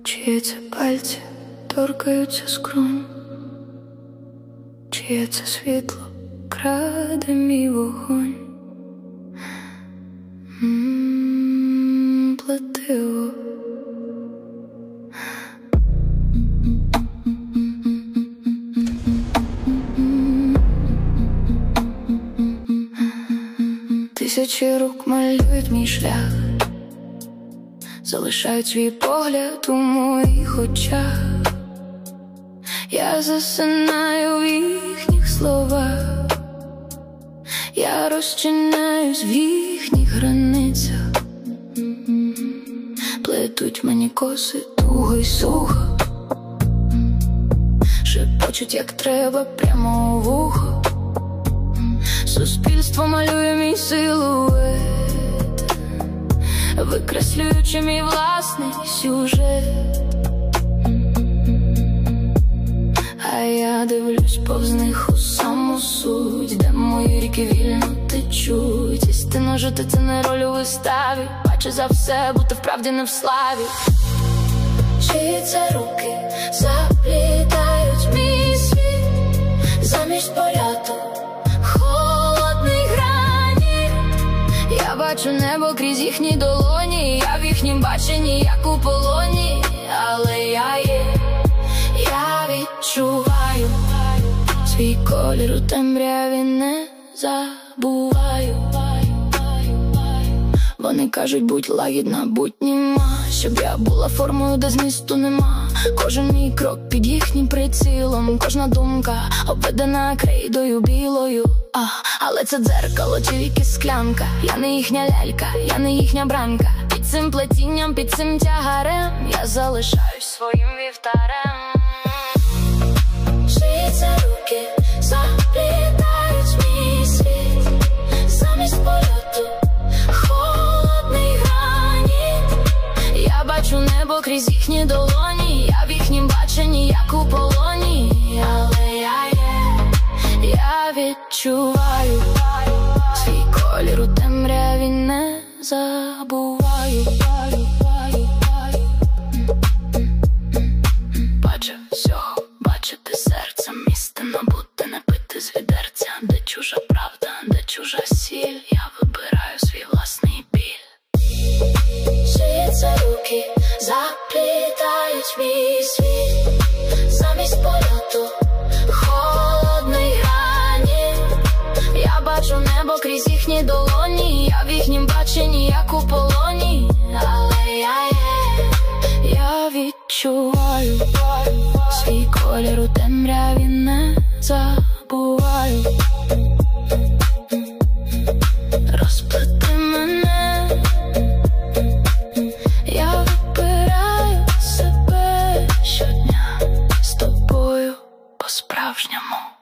Чиї це пальці торкаються скронь, чиє це світло краде мій вогонь. Плетиво. Тисячі рук малюють мій шлях, залишають свій погляд у моїх очах. Я засинаю в їхніх словах, я розчиняюсь в їхніх границях. Плетуть мені коси туго й сухо, шепочуть як треба прямо у вухо. Суспільство малює мій силует, викреслюючи мій власний сюжет. А я дивлюсь повз них у саму суть, де мої ріки вільно течуть. Істинно жити — це не роль у виставі, бачу за все, бути вправді не в славі. Чиї це руки заплітають мій світ, замість польоту холодний граніт. Я бачу небо крізь їхні долоні, я в їхнім баченні як у полоні. Але я є, я відчуваю свій колір у темряві, не забуваю. Вони кажуть, будь лагідна, будь німа, щоб я була формою, де змісту нема. Кожен мій крок під їхнім прицілом, кожна думка обведена крейдою білою. Але це дзеркало чи віки склянка, я не їхня лялька, я не їхня бранка. Під цим плетінням, під цим тягарем я залишаюсь своїм вівтарем. Чиї це руки заплітають мій світ, замість польоту холодний граніт. Я бачу небо крізь їхні долоні, я в їхнім баченні як у полоні. Але я є, я відчуваю свій колір у темряві, не забуваю. Бачу всього, бачити серцем, істинно бути, не пити з відерця. Де чужа правда, де чужа сіль, я вибираю свій власний біль. Чиї це руки заплітають мій світ, замість польоту холодний граніт. Я бачу небо крізь їхні долоні, я в їхнім баченні як у полоні. Але я є, я відчуваю свій колір у темряві, не забуваю. Розплети мене, я вибираю себе щодня з тобою по-справжньому.